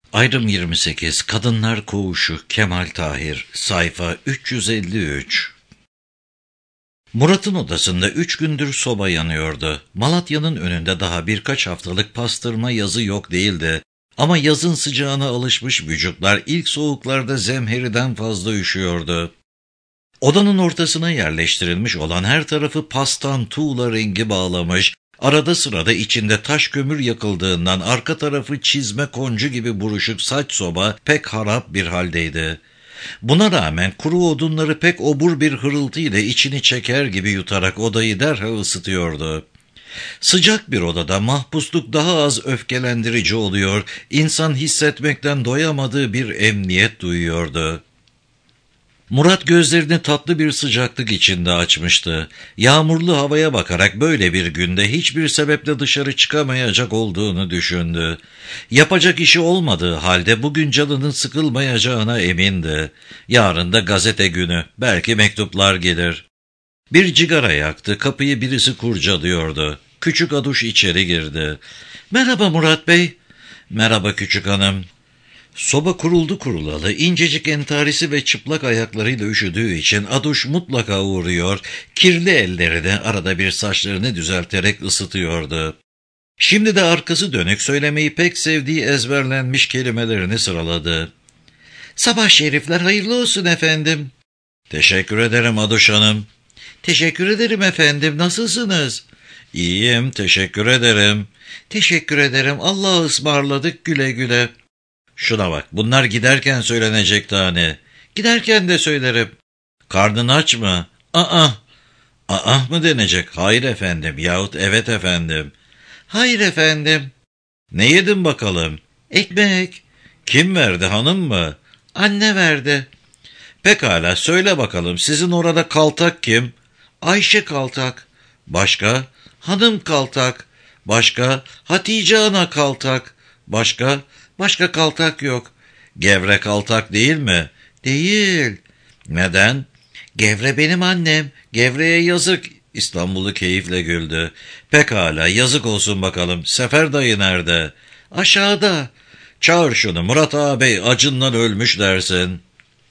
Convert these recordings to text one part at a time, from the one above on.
Ayrım 28 Kadınlar Koğuşu Kemal Tahir Sayfa 353. Murat'ın odasında 3 gündür soba yanıyordu. Malatya'nın önünde daha birkaç haftalık pastırma yazı yok değildi. Ama yazın sıcağına alışmış vücutlar ilk soğuklarda zemheriden fazla üşüyordu. Odanın ortasına yerleştirilmiş olan her tarafı pastan tuğla rengi bağlamış, arada sırada içinde taş kömür yakıldığından arka tarafı çizme koncu gibi buruşuk saç soba pek harap bir haldeydi. Buna rağmen kuru odunları pek obur bir hırıltıyla içini çeker gibi yutarak odayı derhal ısıtıyordu. Sıcak bir odada mahpusluk daha az öfkelendirici oluyor, insan hissetmekten doyamadığı bir emniyet duyuyordu. Murat gözlerini tatlı bir sıcaklık içinde açmıştı. Yağmurlu havaya bakarak böyle bir günde hiçbir sebeple dışarı çıkamayacak olduğunu düşündü. Yapacak işi olmadığı halde bugün canının sıkılmayacağına emindi. Yarın da gazete günü, belki mektuplar gelir. Bir cigara yaktı, kapıyı birisi kurcalıyordu. Küçük Aduş içeri girdi. "Merhaba Murat Bey." "Merhaba küçük hanım." Soba kuruldu kurulalı, incecik entarisi ve çıplak ayaklarıyla üşüdüğü için Aduş mutlaka uğruyor, kirli ellerini arada bir saçlarını düzelterek ısıtıyordu. Şimdi de arkası dönük söylemeyi pek sevdiği ezberlenmiş kelimelerini sıraladı. "Sabah şerifler hayırlı olsun efendim." "Teşekkür ederim Aduş hanım." "Teşekkür ederim efendim, nasılsınız?" "İyiyim, teşekkür ederim." "Teşekkür ederim, Allah'a ısmarladık, güle güle." "Şuna bak, bunlar giderken söylenecek tane." "Giderken de söylerim." "Karnın aç mı?" "Aa." "Aa mı denecek?" "Hayır efendim." Yahut "Evet efendim." "Hayır efendim." "Ne yedin bakalım?" "Ekmek." "Kim verdi, hanım mı?" "Anne verdi." "Pekala, söyle bakalım, sizin orada kaltak kim?" "Ayşe kaltak." "Başka?" "Hanım kaltak." "Başka?" "Hatice ana kaltak." "Başka?" "Başka kaltak yok." "Gevre kaltak değil mi?" "Değil." "Neden?" "Gevre benim annem. Gevre'ye yazık." İstanbul'u keyifle güldü. "Pekala, yazık olsun bakalım. Sefer dayı nerede?" "Aşağıda." "Çağır şunu, Murat ağabey acından ölmüş dersin."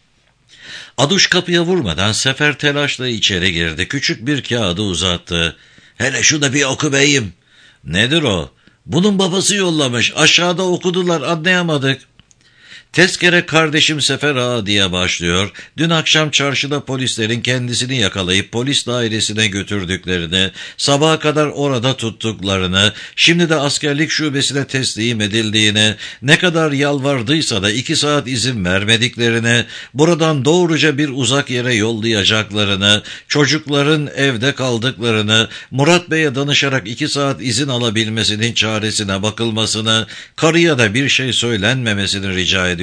Aduş kapıya vurmadan Sefer telaşla içeri girdi. Küçük bir kağıdı uzattı. "Hele şunu bir oku beyim." "Nedir o?" "Bunun babası yollamış. Aşağıda okudular, anlayamadık." "Tezkere kardeşim Sefer Ağa" diye başlıyor. Dün akşam çarşıda polislerin kendisini yakalayıp polis dairesine götürdüklerini, sabaha kadar orada tuttuklarını, şimdi de askerlik şubesine teslim edildiğini, ne kadar yalvardıysa da 2 saat izin vermediklerini, buradan doğruca bir uzak yere yollayacaklarını, çocukların evde kaldıklarını, Murat Bey'e danışarak 2 saat izin alabilmesinin çaresine bakılmasını, karıya da bir şey söylenmemesini rica ediyordu.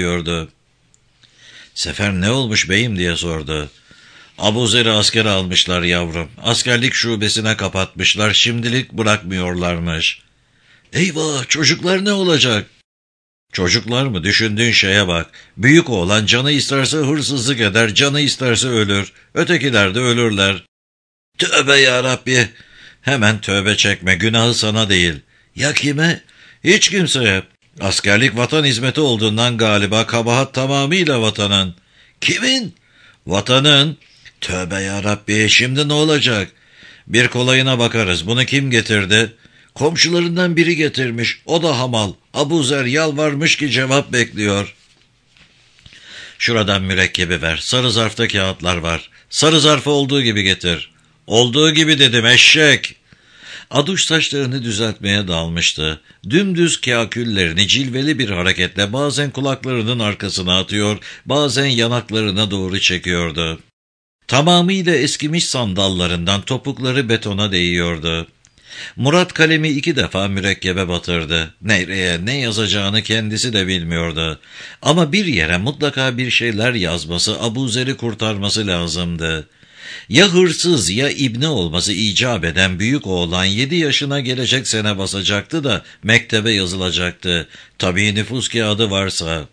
Sefer "Ne olmuş beyim?" diye sordu. "Abuzer'i askere almışlar yavrum. Askerlik şubesine kapatmışlar, şimdilik bırakmıyorlarmış." "Eyvah, çocuklar ne olacak?" "Çocuklar mı? Düşündüğün şeye bak. Büyük oğlan canı isterse hırsızlık eder, canı isterse ölür. Ötekiler de ölürler." "Tövbe yarabbi." "Hemen tövbe çekme, günahı sana değil." "Ya kime?" "Hiç kimseye. Askerlik vatan hizmeti olduğundan galiba kabahat tamamıyla vatanın." "Kimin?" "Vatanın." "Tövbe yarabbi, şimdi ne olacak?" "Bir kolayına bakarız. Bunu kim getirdi?" "Komşularından biri getirmiş. O da hamal. Abuzer yalvarmış ki cevap bekliyor." "Şuradan mürekkebi ver. Sarı zarfta kağıtlar var. Sarı zarfı olduğu gibi getir." "Olduğu gibi dedim eşek." Aduş saçlarını düzeltmeye dalmıştı. Dümdüz kâküllerini cilveli bir hareketle bazen kulaklarının arkasına atıyor, bazen yanaklarına doğru çekiyordu. Tamamıyla eskimiş sandallarından topukları betona değiyordu. Murat kalemi 2 defa mürekkebe batırdı. Nereye, ne yazacağını kendisi de bilmiyordu. Ama bir yere mutlaka bir şeyler yazması, Abuzer'i kurtarması lazımdı. Ya hırsız ya ibne olması icap eden büyük oğlan 7 yaşına gelecek sene basacaktı da mektebe yazılacaktı. Tabii nüfus kağıdı varsa.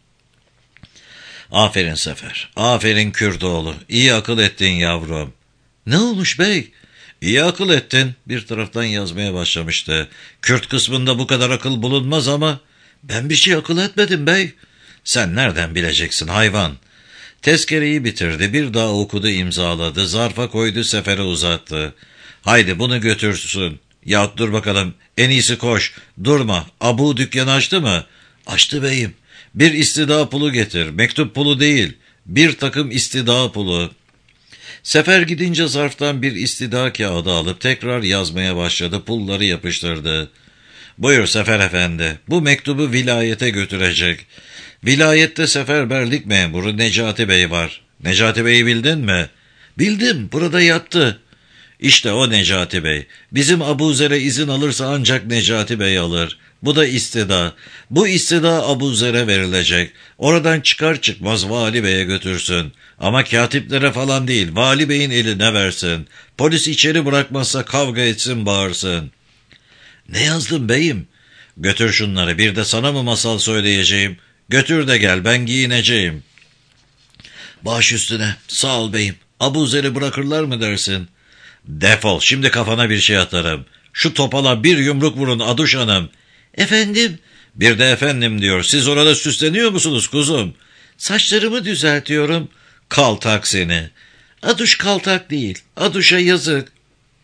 "Aferin Sefer, aferin Kürdoğlu, iyi akıl ettin yavrum." "Ne olmuş bey?" "İyi akıl ettin." Bir taraftan yazmaya başlamıştı. "Kürt kısmında bu kadar akıl bulunmaz ama." Ben bir şey akıl etmedim bey. Sen nereden bileceksin hayvan? Tezkereyi bitirdi, bir daha okudu, imzaladı, zarfa koydu, sefere uzattı. Haydi bunu götürsün. Yahut dur bakalım, en iyisi koş, durma. Abu dükkanı açtı mı? Açtı beyim. Bir istida pulu getir, mektup pulu değil, bir takım istida pulu. Sefer gidince zarftan bir istida kağıdı alıp tekrar yazmaya başladı, pulları yapıştırdı. Buyur Sefer Efendi, bu mektubu vilayete götürecek. Vilayette seferberlik memuru Necati Bey var. Necati Bey'i bildin mi? Bildim, burada yattı. İşte o Necati Bey. Bizim Abuzer'e izin alırsa ancak Necati Bey alır. Bu da istida. Bu istida Abuzer'e verilecek. Oradan çıkar çıkmaz Vali Bey'e götürsün. Ama katiplere falan değil, Vali Bey'in eline versin. Polis içeri bırakmazsa kavga etsin, bağırsın. Ne yazdın beyim? Götür şunları, bir de sana mı masal söyleyeceğim? Götür de gel, ben giyineceğim. Baş üstüne, sağ ol beyim. Abuzer'i bırakırlar mı dersin? Defol, şimdi kafana bir şey atarım. Şu topala bir yumruk vurun Aduş Hanım. Efendim? Bir de efendim diyor. Siz orada süsleniyor musunuz kuzum? Saçlarımı düzeltiyorum. Kaltak seni. Aduş kaltak değil. Aduş'a yazık.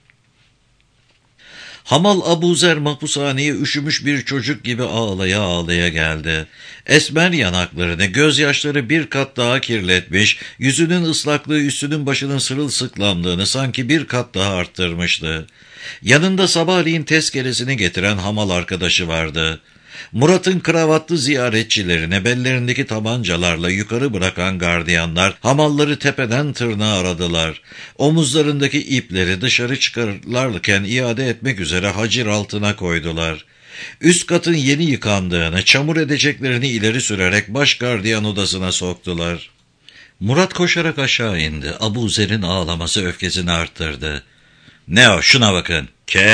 Hamal Abuzer mahpushaneye üşümüş bir çocuk gibi ağlaya ağlaya geldi. Esmer yanaklarını, gözyaşları bir kat daha kirletmiş, yüzünün ıslaklığı üstünün başının sırılsıklamlığını sanki bir kat daha arttırmıştı. Yanında sabahleyin tezkeresini getiren hamal arkadaşı vardı. Murat'ın kravatlı ziyaretçilerini bellerindeki tabancalarla yukarı bırakan gardiyanlar hamalları tepeden tırnağa aradılar. Omuzlarındaki ipleri dışarı çıkarırlarken iade etmek üzere hacir altına koydular. Üst katın yeni yıkandığını, çamur edeceklerini ileri sürerek baş gardiyan odasına soktular. Murat koşarak aşağı indi. Abuzer'in ağlaması öfkesini arttırdı. Ne o, şuna bakın.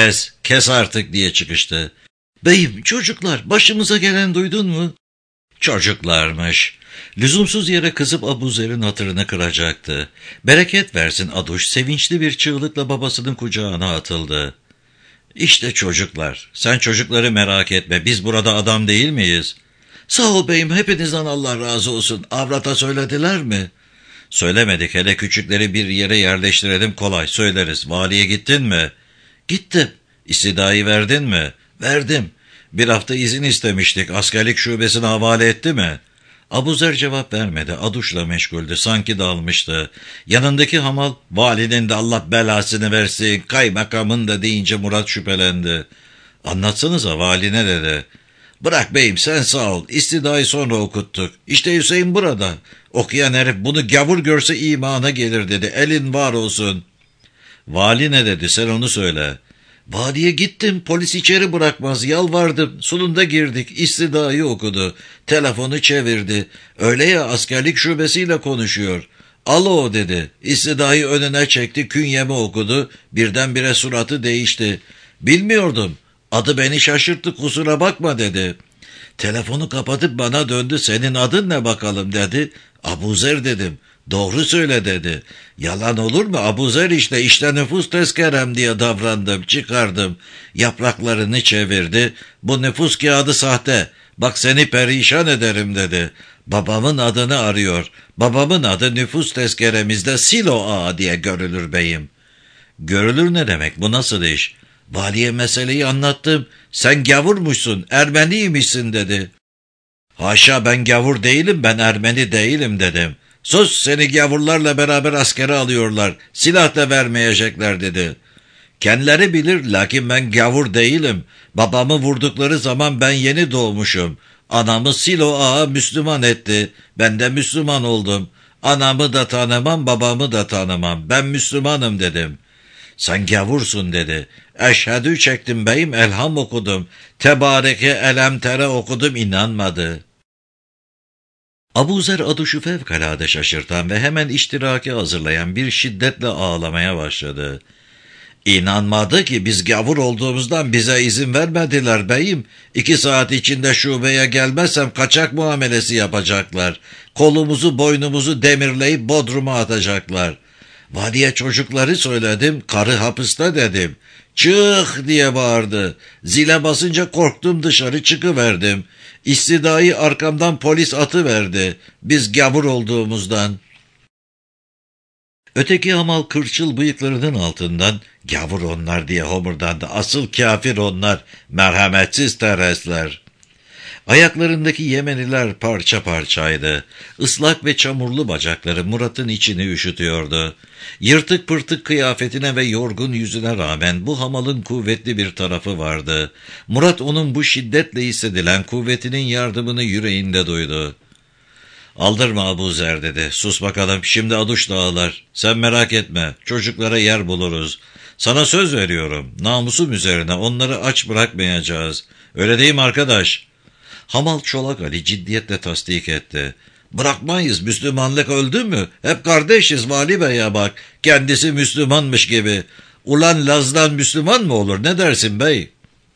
Kes artık diye çıkıştı. Beyim, çocuklar, başımıza gelen duydun mu? Çocuklarmış. Lüzumsuz yere kızıp Abuzer'in hatırını kıracaktı. Bereket versin Aduş, sevinçli bir çığlıkla babasının kucağına atıldı. İşte çocuklar, sen çocukları merak etme, biz burada adam değil miyiz? Sağ ol beyim, hepinizden Allah razı olsun. Avrata söylediler mi? Söylemedik, hele küçükleri bir yere yerleştirelim, kolay söyleriz. Valiye gittin mi? Gittim. İstidayı verdin mi? Verdim. Bir hafta izin istemiştik. Askerlik şubesine havale etti mi? Abuzer cevap vermedi. Aduş'la meşguldü. Sanki dalmıştı. Yanındaki hamal, valinin de Allah belasını versin, kaymakamın da deyince Murat şüphelendi. Anlatsanıza, vali ne dedi? Bırak beyim, sen sağ ol. İstidayı sonra okuttuk. İşte Hüseyin burada. Okuyan herif bunu gavur görse imana gelir dedi. Elin var olsun. Vali ne dedi, sen onu söyle. Valiye gittim, polis içeri bırakmaz, yalvardım, sonunda girdik, istidayı okudu, telefonu çevirdi, öyle ya, askerlik şubesiyle konuşuyor. Alo dedi, istidayı önüne çekti, künyemi okudu, birdenbire suratı değişti. Bilmiyordum, adı beni şaşırttı, kusura bakma dedi. Telefonu kapatıp bana döndü, senin adın ne bakalım dedi. Abuzer dedim. Doğru söyle dedi. Yalan olur mu? Abuzer işte nüfus tezkerem diye davrandım, çıkardım. Yapraklarını çevirdi. Bu nüfus kağıdı sahte. Bak seni perişan ederim dedi. Babamın adını arıyor. Babamın adı nüfus tezkeremizde Silo Ağa diye görülür beyim. Görülür ne demek? Bu nasıl iş? Valiye meseleyi anlattım. Sen gavurmuşsun, Ermeniymişsin dedi. Haşa, ben gavur değilim, ben Ermeni değilim dedim. Sus, seni gavurlarla beraber askere alıyorlar, silah da vermeyecekler dedi. Kendileri bilir, lakin ben gavur değilim. Babamı vurdukları zaman ben yeni doğmuşum. Anamı Silo Ağa Müslüman etti, ben de Müslüman oldum. Anamı da tanımam, babamı da tanımam, ben Müslümanım dedim. Sen gavursun dedi. Eşhedü çektim beyim, elham okudum. Tebareke elemtere okudum, inanmadı. Abuzer Aduş'u fevkalade şaşırtan ve hemen iştiraki hazırlayan bir şiddetle ağlamaya başladı. İnanmadı ki, biz gavur olduğumuzdan bize izin vermediler beyim. 2 saat içinde şubeye gelmezsem kaçak muamelesi yapacaklar. Kolumuzu boynumuzu demirleyip Bodrum'a atacaklar. Valiye çocukları söyledim, karı hapiste dedim. Çık diye bağırdı. Zile basınca korktum, dışarı çıkıverdim. İstidayı arkamdan polis atıverdi. Biz gavur olduğumuzdan. Öteki hamal kırçıl bıyıklarının altından gavur onlar diye homurdandı. Asıl kafir onlar, merhametsiz terestler. Ayaklarındaki Yemeniler parça parçaydı. Islak ve çamurlu bacakları Murat'ın içini üşütüyordu. Yırtık pırtık kıyafetine ve yorgun yüzüne rağmen bu hamalın kuvvetli bir tarafı vardı. Murat onun bu şiddetle hissedilen kuvvetinin yardımını yüreğinde duydu. "Aldırma Abuzer," dedi. "Sus bakalım, şimdi aduş dağılar. Sen merak etme, çocuklara yer buluruz. Sana söz veriyorum, namusum üzerine onları aç bırakmayacağız. Öyle değil mi arkadaş?" Hamal Çolak Ali ciddiyetle tasdik etti. "Bırakmayız, Müslümanlık öldü mü? Hep kardeşiz Vali Bey'e bak, kendisi Müslümanmış gibi. Ulan Laz'dan Müslüman mı olur, ne dersin bey?"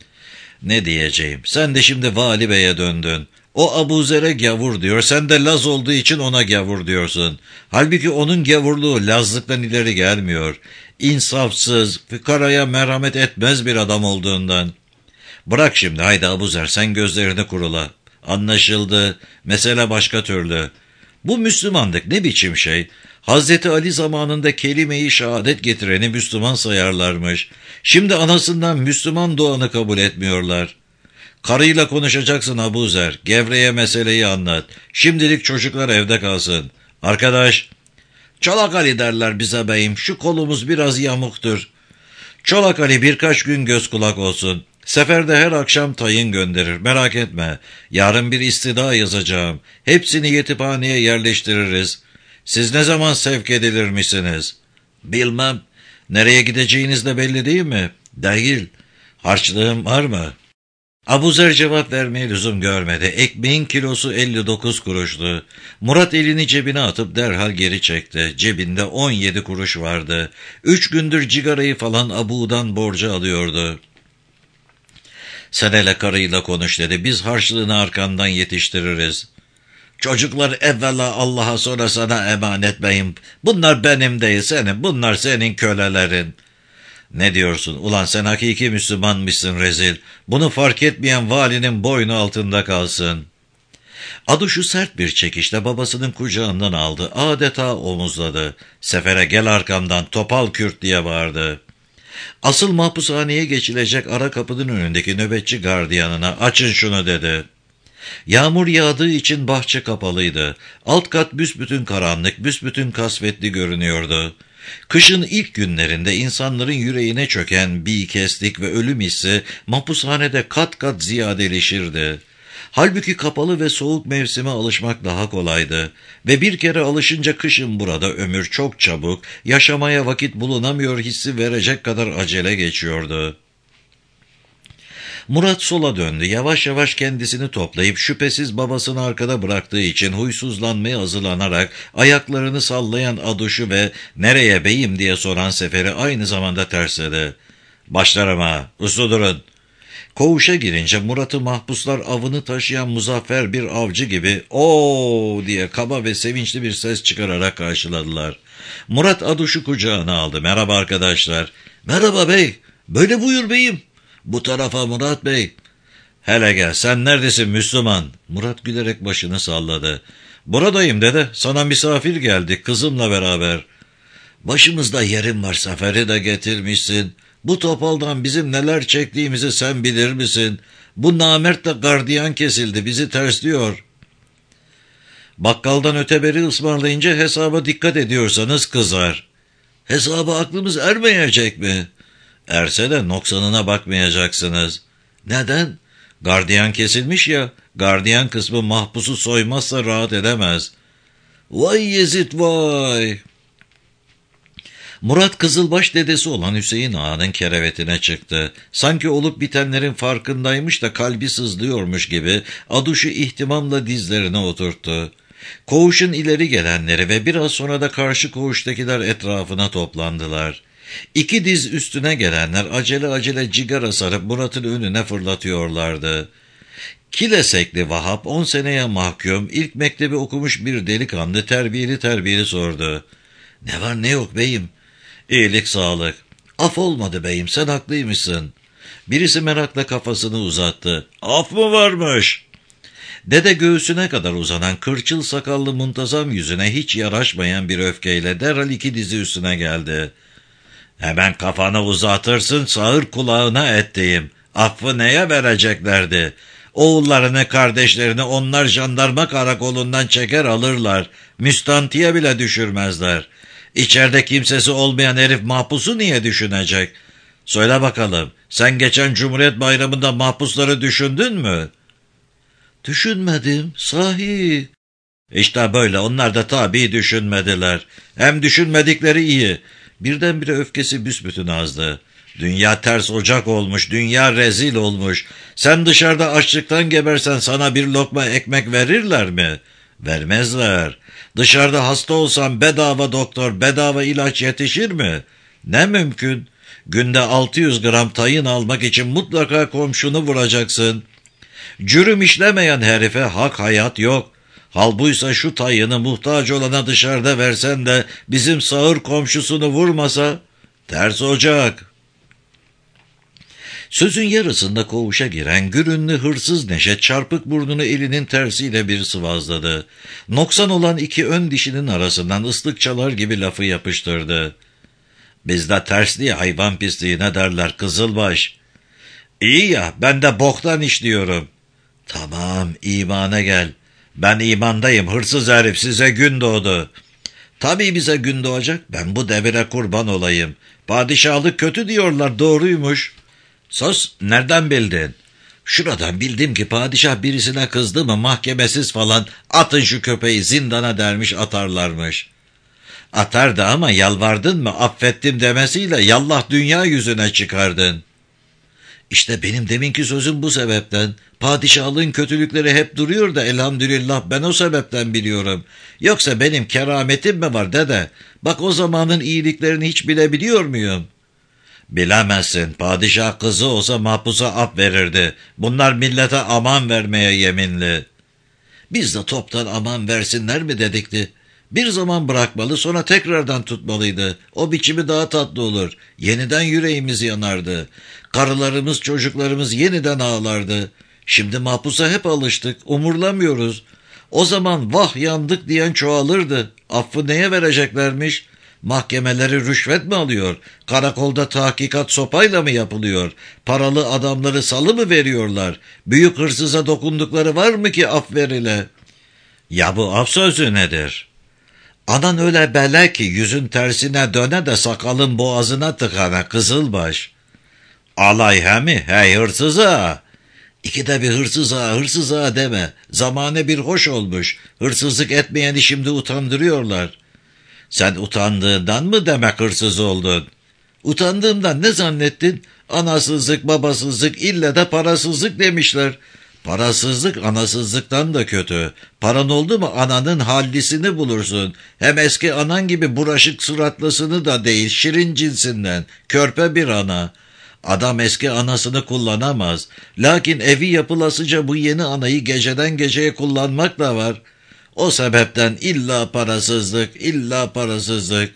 "Ne diyeceğim, sen de şimdi Vali Bey'e döndün. O Abuzer'e gavur diyor, sen de Laz olduğu için ona gavur diyorsun. Halbuki onun gavurluğu Lazlıktan ileri gelmiyor. İnsafsız, fıkaraya merhamet etmez bir adam olduğundan. Bırak şimdi, haydi Abuzer, sen gözlerini kurula. Anlaşıldı, mesele başka türlü. Bu Müslümanlık ne biçim şey? Hazreti Ali zamanında kelime-i şehadet getireni Müslüman sayarlarmış. Şimdi anasından Müslüman doğanı kabul etmiyorlar. Karıyla konuşacaksın Abuzer, Gevre'ye meseleyi anlat. Şimdilik çocuklar evde kalsın. Arkadaş, Çolak Ali derler bize beyim, şu kolumuz biraz yamuktur. Çolak Ali birkaç gün göz kulak olsun. Seferde her akşam tayin gönderir, merak etme. Yarın bir istida yazacağım. Hepsini yetimhaneye yerleştiririz. Siz ne zaman sevk edilirmişsiniz? Bilmem. Nereye gideceğiniz de belli değil mi? Değil. Harçlığım var mı? Abuzer cevap vermeye lüzum görmedi. Ekmeğin kilosu 59 kuruştu. Murat elini cebine atıp derhal geri çekti. Cebinde 17 kuruş vardı. 3 gündür cigarayı falan abudan borca alıyordu. "Sen hele karıyla konuş," dedi. "Biz harçlığını arkandan yetiştiririz." "Çocuklar evvela Allah'a, sonra sana emanet beyim. Bunlar benim değil senin, bunlar senin kölelerin." "Ne diyorsun? Ulan sen hakiki Müslümanmışsın rezil. Bunu fark etmeyen valinin boynu altında kalsın." Aduşu sert bir çekişle babasının kucağından aldı. Adeta omuzladı. "Sefere gel arkamdan, topal Kürt," diye bağırdı. Asıl mahpushaneye geçilecek ara kapının önündeki nöbetçi gardiyanına "Açın şunu," dedi. Yağmur yağdığı için bahçe kapalıydı. Alt kat büsbütün karanlık, büsbütün kasvetli görünüyordu. Kışın ilk günlerinde insanların yüreğine çöken bikeslik ve ölüm hissi mahpushanede kat kat ziyadeleşirdi. Halbuki kapalı ve soğuk mevsime alışmak daha kolaydı ve bir kere alışınca kışın burada ömür çok çabuk, yaşamaya vakit bulunamıyor hissi verecek kadar acele geçiyordu. Murat sola döndü. Yavaş yavaş kendisini toplayıp şüphesiz babasını arkada bıraktığı için huysuzlanmaya hazırlanarak ayaklarını sallayan Aduş'u ve "Nereye beyim?" diye soran Sefer'i aynı zamanda tersledi. "Başlarım ha, uslu durun." Koğuşa girince Murat'ı mahpuslar avını taşıyan muzaffer bir avcı gibi "Oo!" diye kaba ve sevinçli bir ses çıkararak karşıladılar. Murat Aduş'u kucağına aldı. "Merhaba arkadaşlar." "Merhaba bey." "Böyle buyur beyim." "Bu tarafa Murat bey." "Hele gel, sen neredesin Müslüman?" Murat gülerek başını salladı. "Buradayım dede, sana misafir geldik kızımla beraber." "Başımızda yerin var, Seferi de getirmişsin. Bu topaldan bizim neler çektiğimizi sen bilir misin? Bu namertle gardiyan kesildi, bizi tersliyor." "Bakkaldan öteberi ısmarlayınca hesaba dikkat ediyorsanız kızar." "Hesaba aklımız ermeyecek mi?" "Erse de noksanına bakmayacaksınız." "Neden?" "Gardiyan kesilmiş ya, gardiyan kısmı mahpusu soymazsa rahat edemez." "Vay Yezid vay!" Murat Kızılbaş dedesi olan Hüseyin Ağa'nın kerevetine çıktı. Sanki olup bitenlerin farkındaymış da kalbi sızlıyormuş gibi Aduş'u ihtimamla dizlerine oturttu. Koğuşun ileri gelenleri ve biraz sonra da karşı koğuştakiler etrafına toplandılar. 2 diz üstüne gelenler acele acele cigara sarıp Murat'ın önüne fırlatıyorlardı. Kilesekli Vahap 10 seneye mahkum, ilk mektebi okumuş bir delikanlı terbiyeli sordu. "Ne var ne yok beyim?" "İyilik sağlık." "Af olmadı beyim, sen haklıymışsın." Birisi merakla kafasını uzattı. "Af mı varmış?" Dede göğsüne kadar uzanan kırçıl sakallı muntazam yüzüne hiç yaraşmayan bir öfkeyle derhal iki dizi üstüne geldi. Hemen kafanı uzatırsın, sağır kulağına ettiğim. Affı neye vereceklerdi? Oğullarını, kardeşlerini onlar jandarma karakolundan çeker alırlar. Müstantiye bile düşürmezler. İçeride kimsesi olmayan herif mahpusu niye düşünecek? Söyle bakalım, sen geçen Cumhuriyet Bayramı'nda mahpusları düşündün mü? Düşünmedim, sahi. İşte böyle, onlar da tabii düşünmediler. Hem düşünmedikleri iyi. Birdenbire öfkesi büsbütün azdı. Dünya ters ocak olmuş, dünya rezil olmuş. Sen dışarıda açlıktan gebersen sana bir lokma ekmek verirler mi? Vermezler. Dışarıda hasta olsan bedava doktor, bedava ilaç yetişir mi? Ne mümkün? Günde 600 gram tayin almak için mutlaka komşunu vuracaksın. Cürüm işlemeyen herife hak hayat yok. Halbuysa şu tayını muhtaç olana dışarıda versen de bizim sağır komşusunu vurmasa ters ocak. Sözün yarısında koğuşa giren gürünlü hırsız Neşet çarpık burnunu elinin tersiyle bir sıvazladı. Noksan olan iki ön dişinin arasından ıslık çalar gibi lafı yapıştırdı. Bizde tersliği hayvan pisliğine derler Kızılbaş. İyi ya, ben de boktan işliyorum. Tamam, imana gel. Ben imandayım, hırsız herif, size gün doğdu. Tabii bize gün doğacak, ben bu devire kurban olayım. Padişahlık kötü diyorlar, doğruymuş. Sus, nereden bildin? Şuradan bildim ki padişah birisine kızdı mı mahkemesiz falan atın şu köpeği zindana dermiş atarlarmış. Atardı ama yalvardın mı affettim demesiyle yallah dünya yüzüne çıkardın. İşte benim deminki sözüm bu sebepten. Padişahlığın kötülükleri hep duruyor da elhamdülillah ben o sebepten biliyorum. Yoksa benim kerametim mi var dede? Bak o zamanın iyiliklerini hiç bilebiliyor muyum? Bilemezsin. Padişah kızı olsa mahpusa af verirdi. Bunlar millete aman vermeye yeminli. Biz de toptan aman versinler mi dedikti. Bir zaman bırakmalı, sonra tekrardan tutmalıydı. O biçimi daha tatlı olur. Yeniden yüreğimiz yanardı. Karılarımız, çocuklarımız yeniden ağlardı. Şimdi mahpusa hep alıştık, umurlamıyoruz. O zaman vah yandık diyen çoğalırdı. Affı neye vereceklermiş? Mahkemeleri rüşvet mi alıyor? Karakolda tahkikat sopayla mı yapılıyor? Paralı adamları salı mı veriyorlar? Büyük hırsıza dokundukları var mı ki af verile? Ya bu af sözü nedir? Anan öyle bele ki yüzün tersine döne de sakalın boğazına tıkana Kızılbaş. Alay he mi? Hey hırsıza! İkide bir hırsıza deme. Zamane bir hoş olmuş. Hırsızlık etmeyeni şimdi utandırıyorlar. Sen utandığından mı demek hırsız oldun? Utandığımdan ne zannettin? Anasızlık, babasızlık, ille de parasızlık demişler. Parasızlık anasızlıktan da kötü. Paran oldu mu ananın hallisini bulursun. Hem eski anan gibi bulaşık suratlısını da değil, şirin cinsinden. Körpe bir ana. Adam eski anasını kullanamaz. Lakin evi yapılasıca bu yeni anayı geceden geceye kullanmak da var. O sebepten illa parasızlık.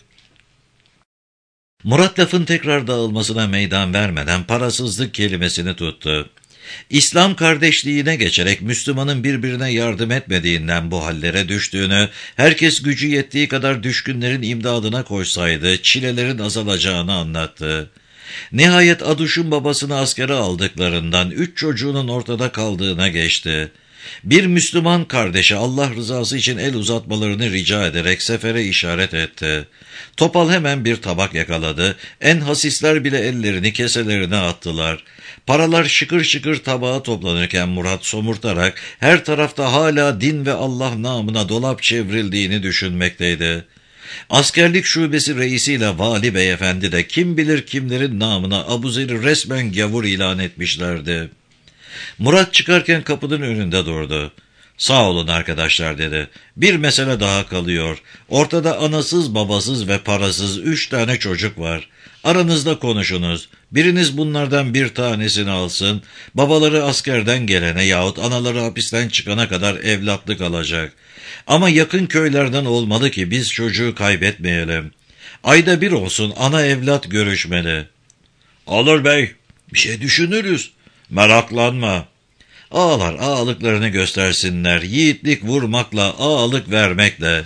Murat lafın tekrar dağılmasına meydan vermeden parasızlık kelimesini tuttu. İslam kardeşliğine geçerek Müslümanın birbirine yardım etmediğinden bu hallere düştüğünü, herkes gücü yettiği kadar düşkünlerin imdadına koşsaydı çilelerin azalacağını anlattı. Nihayet Aduş'un babasını askere aldıklarından 3 çocuğunun ortada kaldığına geçti. Bir Müslüman kardeşe Allah rızası için el uzatmalarını rica ederek sefere işaret etti. Topal hemen bir tabak yakaladı. En hasisler bile ellerini keselerine attılar. Paralar şıkır şıkır tabağa toplanırken Murat somurtarak her tarafta hala din ve Allah namına dolap çevrildiğini düşünmekteydi. Askerlik şubesi reisiyle vali beyefendi de kim bilir kimlerin namına Abuzer'i resmen gavur ilan etmişlerdi. Murat çıkarken kapının önünde durdu. Sağ olun arkadaşlar dedi. Bir mesele daha kalıyor. Ortada anasız, babasız ve parasız 3 tane çocuk var. Aranızda konuşunuz. Biriniz bunlardan bir tanesini alsın. Babaları askerden gelene yahut anaları hapisten çıkana kadar evlatlık alacak. Ama yakın köylerden olmalı ki biz çocuğu kaybetmeyelim. Ayda bir olsun ana evlat görüşmeli. Olur bey. Bir şey düşünürüz. Meraklanma. Ağalar ağalıklarını göstersinler, yiğitlik vurmakla, ağalık vermekle.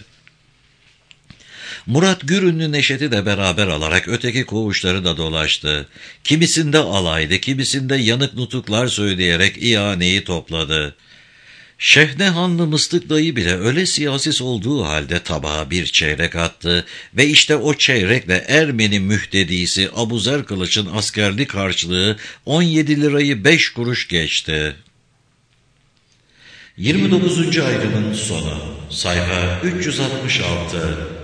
Murat Gürünlü Neşet'i de beraber alarak öteki koğuşları da dolaştı. Kimisinde alaydı, kimisinde yanık nutuklar söyleyerek ihaneyi topladı. Şehnehanlı Mıstık dayı bile öyle siyasis olduğu halde tabağa bir çeyrek attı ve işte o çeyrekle Ermeni mühtedisi Abuzer Kılıç'ın askerlik harçlığı 17 lirayı 5 kuruş geçti. 29. ayrımın sonu. Sayfa 366.